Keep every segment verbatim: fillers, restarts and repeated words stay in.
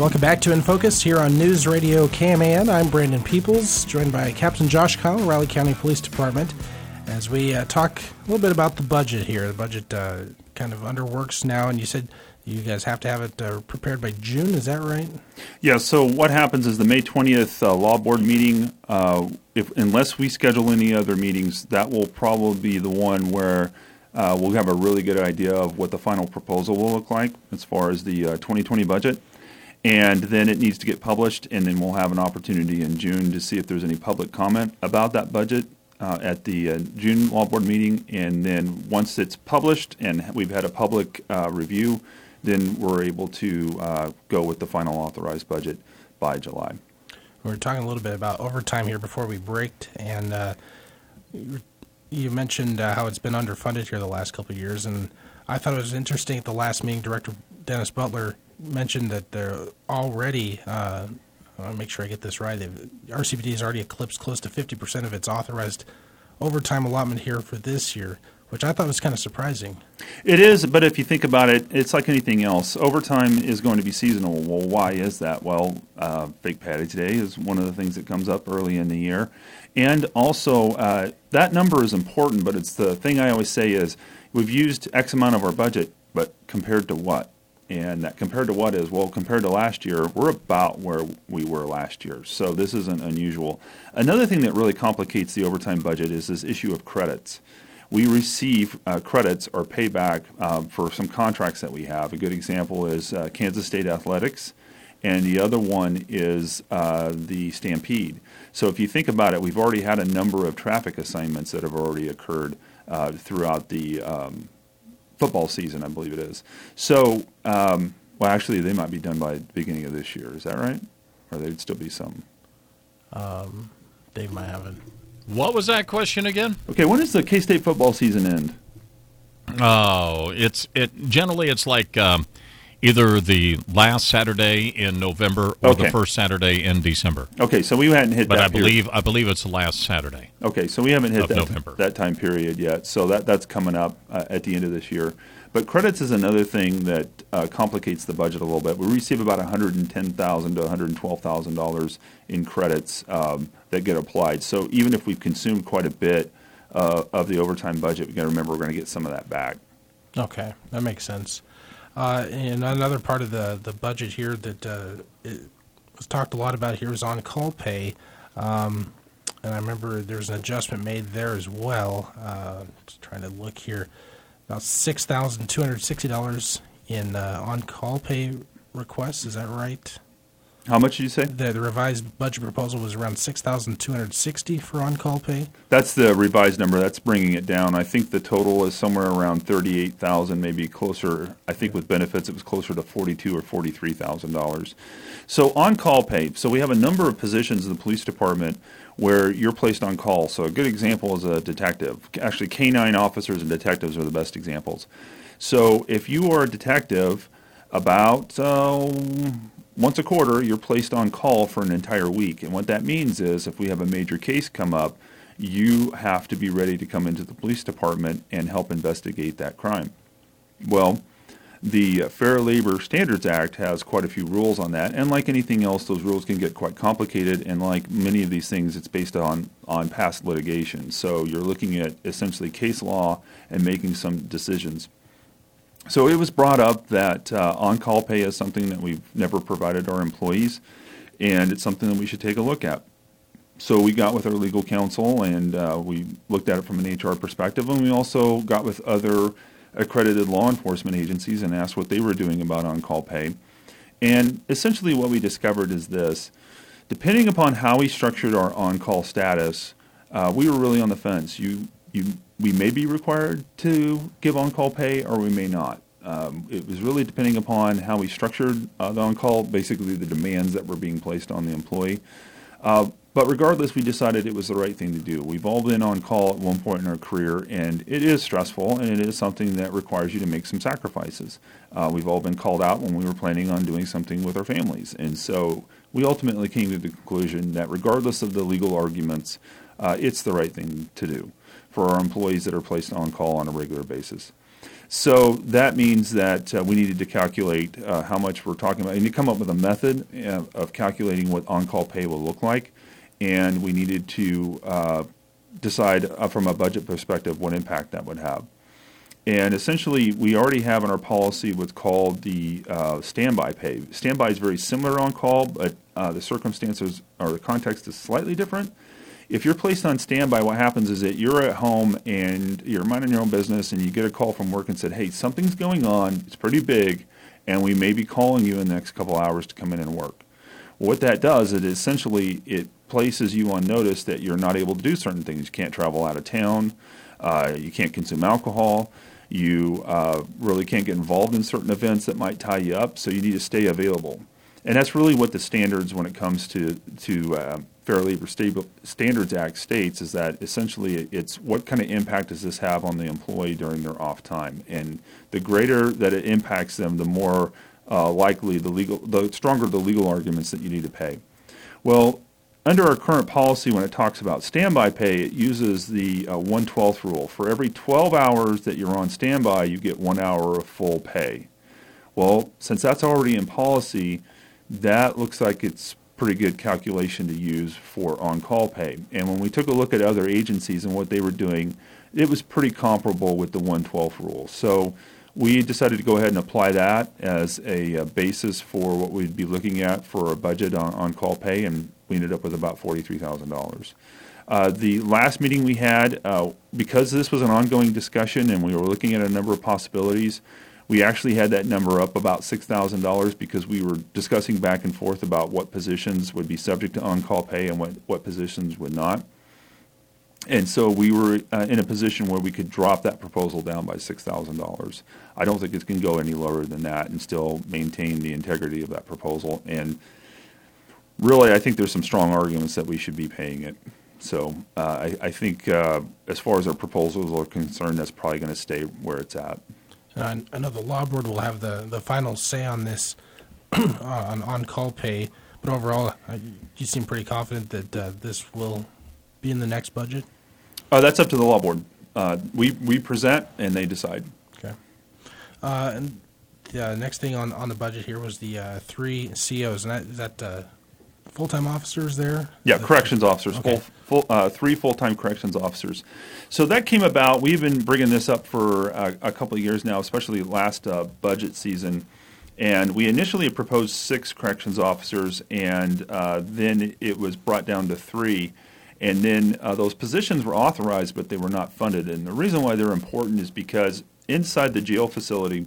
Welcome back to In Focus here on News Radio K M A N. I'm Brandon Peoples, joined by Captain Josh Kyle, Riley County Police Department, as we uh, talk a little bit about the budget here. The budget uh, kind of underworks now, and you said you guys have to have it uh, prepared by June. Is that right? Yeah, so what happens is the May twentieth uh, Law Board meeting, uh, if unless we schedule any other meetings, that will probably be the one where uh, we'll have a really good idea of what the final proposal will look like as far as the uh, twenty twenty budget. And then it needs to get published, and then we'll have an opportunity in June to see if there's any public comment about that budget uh, at the uh, June Law Board meeting. And then once it's published and we've had a public uh, review, then we're able to uh, go with the final authorized budget by July. We were talking a little bit about overtime here before we braked, and uh, you mentioned uh, how it's been underfunded here the last couple of years, and I thought it was interesting at the last meeting, Director Dennis Butler mentioned that they're already, uh, I want to make sure I get this right, R C P D has already eclipsed close to fifty percent of its authorized overtime allotment here for this year, which I thought was kind of surprising. It is, but if you think about it, it's like anything else. Overtime is going to be seasonal. Well, why is that? Well, uh, Big Patty Day is one of the things that comes up early in the year. And also, uh, that number is important, but it's the thing I always say is we've used X amount of our budget, but compared to what? And that compared to what is, well, compared to last year, we're about where we were last year. So this isn't unusual. Another thing that really complicates the overtime budget is this issue of credits. We receive uh, credits or payback uh, for some contracts that we have. A good example is uh, Kansas State Athletics, and the other one is uh, the Stampede. So if you think about it, we've already had a number of traffic assignments that have already occurred uh, throughout the um, football season, I believe it is. So, um, well, actually, they might be done by the beginning of this year. Is that right? Or there'd still be some? Um, Dave might have it. What was that question again? Okay, when does the K-State football season end? Oh, it's it generally it's like um, either the last Saturday in November or Okay. the first Saturday in December. Okay, so we hadn't hit But that I believe period. I believe it's the last Saturday. Okay, so we haven't hit of that, November. that time period yet. So that that's coming up uh, at the end of this year. But credits is another thing that uh, complicates the budget a little bit. We receive about one hundred ten thousand dollars to one hundred twelve thousand dollars in credits um, that get applied. So even if we've consumed quite a bit uh, of the overtime budget, we've got to remember we're going to get some of that back. Okay, that makes sense. Uh, and another part of the, the budget here that uh, it was talked a lot about here is on-call pay. Um, and I remember there's an adjustment made there as well. Uh, just trying to look here. About six thousand two hundred sixty dollars in uh, on-call pay requests. Is that right? How much did you say? The, the revised budget proposal was around six thousand two hundred sixty dollars for on-call pay. That's the revised number. That's bringing it down. I think the total is somewhere around thirty-eight thousand dollars, maybe closer. I think with benefits it was closer to forty-two thousand dollars or forty-three thousand dollars. So on-call pay. So we have a number of positions in the police department where you're placed on call. So a good example is a detective. Actually, K nine officers and detectives are the best examples. So if you are a detective, about uh, once a quarter, you're placed on call for an entire week. And what that means is if we have a major case come up, you have to be ready to come into the police department and help investigate that crime. Well, the Fair Labor Standards Act has quite a few rules on that, and like anything else, those rules can get quite complicated, and like many of these things, it's based on, on past litigation. So you're looking at essentially case law and making some decisions. So it was brought up that uh, on-call pay is something that we've never provided our employees, and it's something that we should take a look at. So we got with our legal counsel, and uh, we looked at it from an H R perspective, and we also got with other accredited law enforcement agencies and asked what they were doing about on-call pay. And essentially what we discovered is this. Depending upon how we structured our on-call status, uh, we were really on the fence. You, you, we may be required to give on-call pay or we may not. Um, it was really depending upon how we structured uh, the on-call, basically the demands that were being placed on the employee. Uh, But regardless, we decided it was the right thing to do. We've all been on call at one point in our career, and it is stressful, and it is something that requires you to make some sacrifices. Uh, we've all been called out when we were planning on doing something with our families. And so we ultimately came to the conclusion that regardless of the legal arguments, uh, it's the right thing to do. for our employees that are placed on call on a regular basis. So that means that uh, we needed to calculate uh, how much we're talking about, and to come up with a method uh, of calculating what on-call pay will look like, and we needed to uh, decide uh, from a budget perspective what impact that would have. And essentially, we already have in our policy what's called the uh, standby pay. Standby is very similar on call, but uh, the circumstances or the context is slightly different. If you're placed on standby, what happens is that you're at home and you're minding your own business and you get a call from work and said, hey, something's going on, it's pretty big, and we may be calling you in the next couple hours to come in and work. Well, what that does is essentially it places you on notice that you're not able to do certain things. You can't travel out of town, uh, you can't consume alcohol, you uh, really can't get involved in certain events that might tie you up, so you need to stay available. And that's really what the standards when it comes to, to uh, Fair Labor Stable Standards Act states, is that essentially it's what kind of impact does this have on the employee during their off time. And the greater that it impacts them, the more uh, likely the legal, the stronger the legal arguments that you need to pay. Well, under our current policy, when it talks about standby pay, it uses the uh, one twelfth rule. For every twelve hours that you're on standby, you get one hour of full pay. Well, since that's already in policy, that looks like it's pretty good calculation to use for on-call pay. And when we took a look at other agencies and what they were doing, it was pretty comparable with the one twelfth rule. So we decided to go ahead and apply that as a, a basis for what we'd be looking at for a budget on on-call pay, and we ended up with about forty-three thousand dollars. Uh, the last meeting we had, uh, because this was an ongoing discussion and we were looking at a number of possibilities, we actually had that number up about six thousand dollars because we were discussing back and forth about what positions would be subject to on-call pay and what, what positions would not. And so we were uh, in a position where we could drop that proposal down by six thousand dollars. I don't think it can go any lower than that and still maintain the integrity of that proposal. And really, I think there's some strong arguments that we should be paying it. So uh, I, I think uh, as far as our proposals are concerned, that's probably going to stay where it's at. Uh, I know the law board will have the, the final say on this on on-call pay, but overall, uh, you seem pretty confident that uh, this will be in the next budget? Uh, that's up to the law board. Uh, we, we present and they decide. Okay. Uh, and the uh, next thing on, on the budget here was the uh, three C Os, and that, is that uh, full-time officers there? Yeah, The- corrections officers, Okay. full, full, uh, three full-time corrections officers. So that came about, we've been bringing this up for uh, a couple of years now, especially last uh, budget season. And we initially had proposed six corrections officers, and uh, then it was brought down to three. And then uh, those positions were authorized, but they were not funded. And the reason why they're important is because inside the jail facility,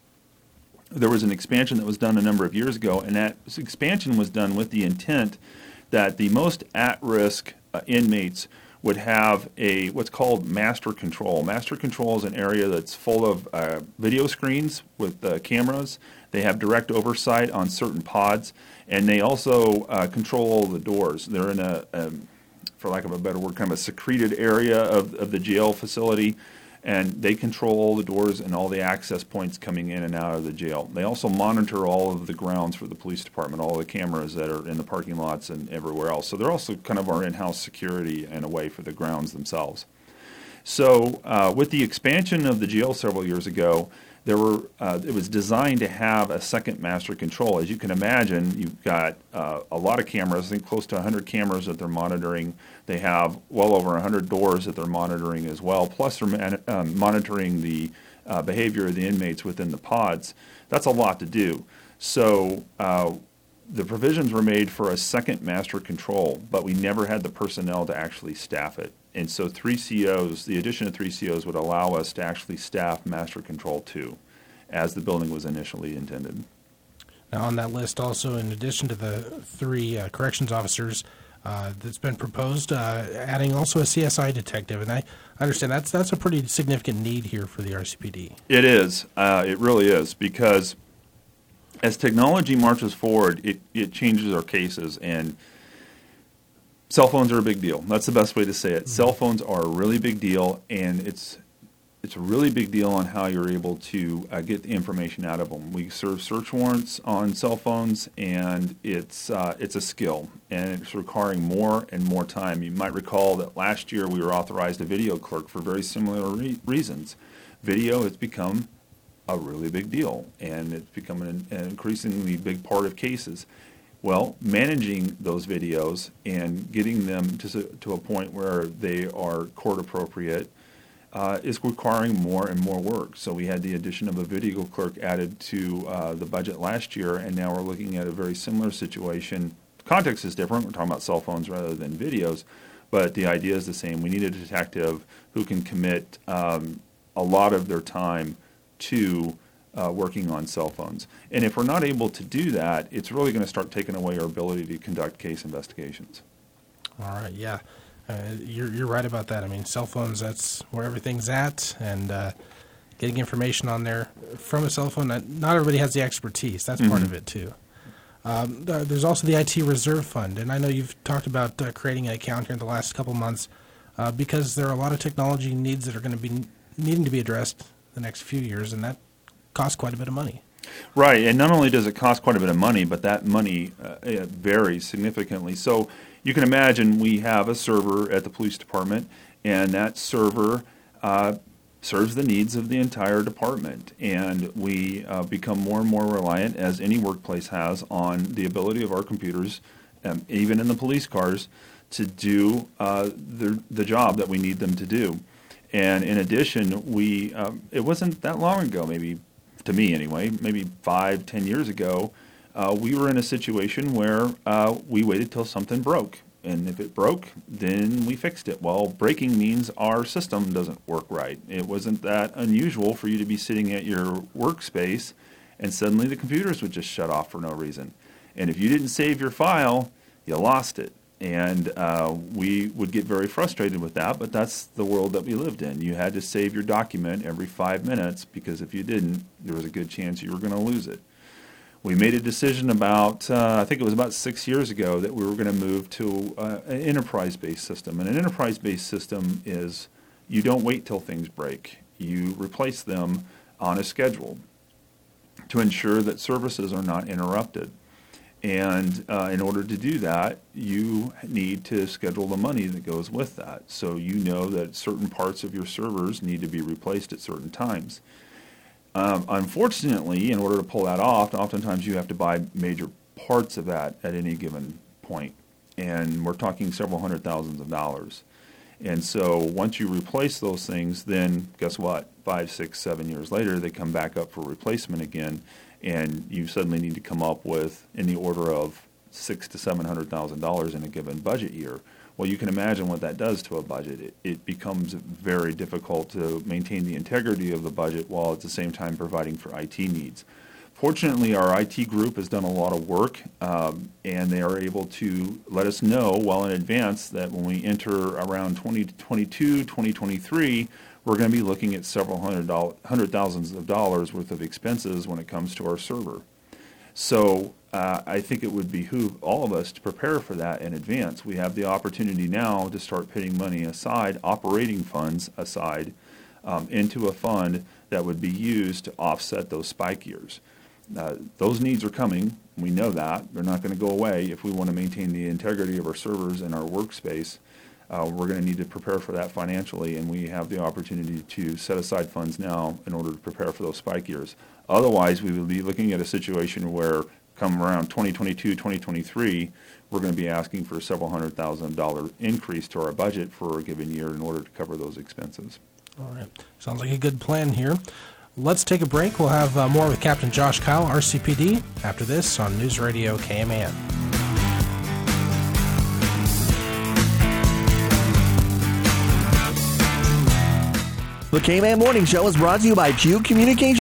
there was an expansion that was done a number of years ago, and that expansion was done with the intent that the most at-risk uh, inmates would have a what's called master control. Master control is an area that's full of uh, video screens with uh, cameras. They have direct oversight on certain pods, and they also uh, control all the doors. They're in a, a, for lack of a better word, kind of a secreted area of, of the jail facility, and they control all the doors and all the access points coming in and out of the jail. They also monitor all of the grounds for the police department, all the cameras that are in the parking lots and everywhere else. So they're also kind of our in-house security in a way for the grounds themselves. So uh, with the expansion of the jail several years ago, there were uh, it was designed to have a second master control. As you can imagine, you've got uh, a lot of cameras, I think close to one hundred cameras that they're monitoring. They have well over one hundred doors that they're monitoring as well, plus they're man- um, monitoring the uh, behavior of the inmates within the pods. That's a lot to do. So uh, the provisions were made for a second master control, but we never had the personnel to actually staff it. And so three C Os, the addition of three C Os would allow us to actually staff Master Control two, as the building was initially intended. Now, on that list also, in addition to the three uh, corrections officers uh, that's been proposed, uh, adding also a C S I detective, and I understand that's that's a pretty significant need here for the R C P D. It is. Uh, it really is, because as technology marches forward, it, it changes our cases, and cell phones are a big deal. That's the best way to say it. Mm-hmm. Cell phones are a really big deal, and it's it's a really big deal on how you're able to uh, get the information out of them. We serve search warrants on cell phones, and it's uh, it's a skill, and it's requiring more and more time. You might recall that last year we were authorized a video clerk for very similar re- reasons. Video has become a really big deal, and it's become an, an increasingly big part of cases. Well, managing those videos and getting them to, to a point where they are court appropriate uh, is requiring more and more work. So we had the addition of a video clerk added to uh, the budget last year, and now we're looking at a very similar situation. The context is different. We're talking about cell phones rather than videos, but the idea is the same. We need a detective who can commit um, a lot of their time to uh, working on cell phones. And if we're not able to do that, it's really going to start taking away our ability to conduct case investigations. All right, yeah. Uh, you're you're right about that. I mean, cell phones, that's where everything's at, and uh, getting information on there from a cell phone, not not everybody has the expertise. That's part of it, too. Um, th- there's also the I T Reserve Fund, and I know you've talked about uh, creating an account here in the last couple months uh, because there are a lot of technology needs that are going to be needing to be addressed the next few years, and that costs quite a bit of money. Right, and not only does it cost quite a bit of money, but that money uh, it varies significantly. So you can imagine we have a server at the police department, and that server uh, serves the needs of the entire department. And we uh, become more and more reliant, as any workplace has, on the ability of our computers, um, even in the police cars, to do uh, the, the job that we need them to do. And in addition, we um, it wasn't that long ago, maybe to me anyway, maybe five, ten years ago, uh, we were in a situation where uh, we waited till something broke. And if it broke, then we fixed it. Well, breaking means our system doesn't work right. It wasn't that unusual for you to be sitting at your workspace and suddenly the computers would just shut off for no reason. And if you didn't save your file, you lost it. And uh, we would get very frustrated with that, but that's the world that we lived in. You had to save your document every five minutes because if you didn't, there was a good chance you were going to lose it. We made a decision about, uh, I think it was about six years ago, that we were going to move to uh, an enterprise-based system. And an enterprise-based system is you don't wait till things break. You replace them on a schedule to ensure that services are not interrupted. And uh, in order to do that, you need to schedule the money that goes with that. So you know that certain parts of your servers need to be replaced at certain times. Um, unfortunately, in order to pull that off, oftentimes you have to buy major parts of that at any given point. And we're talking several hundred thousands of dollars. And so once you replace those things, then guess what? Five, six, seven years later, they come back up for replacement again. And you suddenly need to come up with in the order of six to seven hundred thousand dollars in a given budget year. Well, you can imagine what that does to a budget. It, it becomes very difficult to maintain the integrity of the budget while at the same time providing for I T needs. Fortunately, our I T group has done a lot of work, um, and they are able to let us know well in advance that when we enter around twenty twenty-two, twenty twenty-three, we're going to be looking at several hundred, dollars, hundred thousands of dollars worth of expenses when it comes to our server. So uh, I think it would behoove all of us to prepare for that in advance. We have the opportunity now to start putting money aside, operating funds aside, um, into a fund that would be used to offset those spike years. Uh, those needs are coming. We know that. They're not going to go away if we want to maintain the integrity of our servers and our workspace. Uh, we're going to need to prepare for that financially, and we have the opportunity to set aside funds now in order to prepare for those spike years. Otherwise, we would be looking at a situation where come around twenty twenty-two, twenty twenty-three, we're going to be asking for a several hundred thousand dollar increase to our budget for a given year in order to cover those expenses. All right. Sounds like a good plan here. Let's take a break. We'll have uh, more with Captain Josh Kyle, R C P D, after this on News Radio K M A N. The K-Man Morning Show is brought to you by Q Communications.